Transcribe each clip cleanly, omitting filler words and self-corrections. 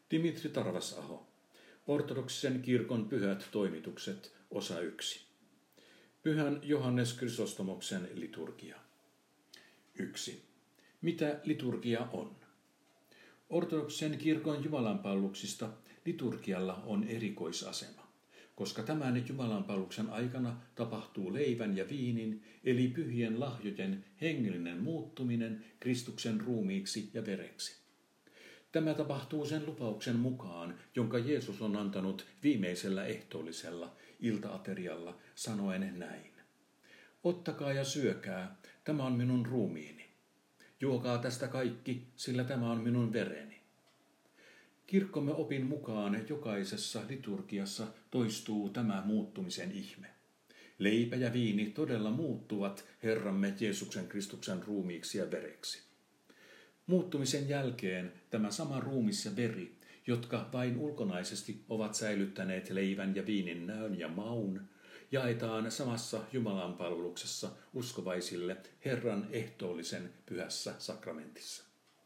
Dimitri Tarvasaho. Ortodoksisen kirkon pyhät toimitukset, osa 1. Pyhän Johannes Krysostomoksen liturgia. 1. Mitä liturgia on? Ortodoksisen kirkon jumalanpalveluksista liturgialla on erikoisasema, koska tämän jumalanpalveluksen aikana tapahtuu leivän ja viinin, eli pyhien lahjojen hengellinen muuttuminen Kristuksen ruumiiksi ja vereksi. Tämä tapahtuu sen lupauksen mukaan, jonka Jeesus on antanut viimeisellä ehtoollisella iltaaterialla sanoen näin. Ottakaa ja syökää, tämä on minun ruumiini. Juokaa tästä kaikki, sillä tämä on minun vereni. Kirkkomme opin mukaan jokaisessa liturgiassa toistuu tämä muuttumisen ihme. Leipä ja viini todella muuttuvat Herramme Jeesuksen Kristuksen ruumiiksi ja vereksi. Muuttumisen jälkeen tämä sama ruumis ja veri, jotka vain ulkonaisesti ovat säilyttäneet leivän ja viinin näön ja maun, jaetaan samassa jumalanpalveluksessa uskovaisille Herran ehtoollisen pyhässä sakramentissa.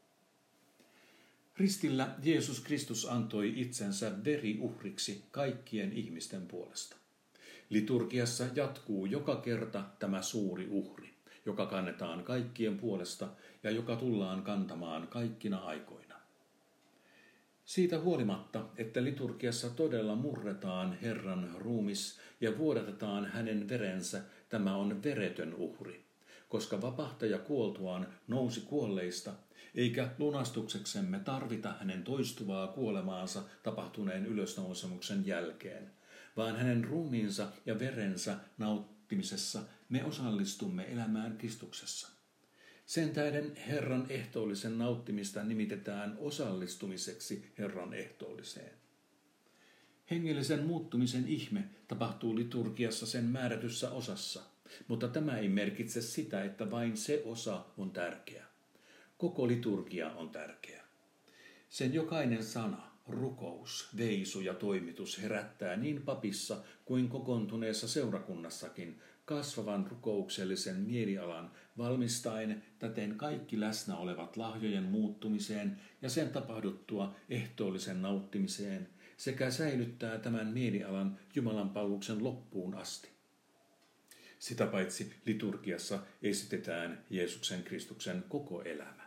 Ristillä Jeesus Kristus antoi itsensä veriuhriksi kaikkien ihmisten puolesta. Liturgiassa jatkuu joka kerta tämä suuri uhri, joka kannetaan kaikkien puolesta ja joka tullaan kantamaan kaikkina aikoina. Siitä huolimatta, että liturgiassa todella murretaan Herran ruumis ja vuodatetaan hänen verensä, tämä on veretön uhri, koska vapahtaja kuoltuaan nousi kuolleista, eikä lunastukseksemme tarvita hänen toistuvaa kuolemaansa tapahtuneen ylösnousemuksen jälkeen, vaan hänen ruumiinsa ja verensä nauttimisessa me osallistumme elämään Kristuksessa. Sen tähden Herran ehtoollisen nauttimista nimitetään osallistumiseksi Herran ehtoolliseen. Hengellisen muuttumisen ihme tapahtuu liturgiassa sen määrätyssä osassa, mutta tämä ei merkitse sitä, että vain se osa on tärkeä. Koko liturgia on tärkeä. Sen jokainen sana, rukous, veisu ja toimitus herättää niin papissa kuin kokoontuneessa seurakunnassakin kasvavan rukouksellisen mielialan valmistaen täten kaikki läsnä olevat lahjojen muuttumiseen ja sen tapahduttua ehtoollisen nauttimiseen sekä säilyttää tämän mielialan jumalanpalveluksen loppuun asti. Sitä paitsi liturgiassa esitetään Jeesuksen Kristuksen koko elämä.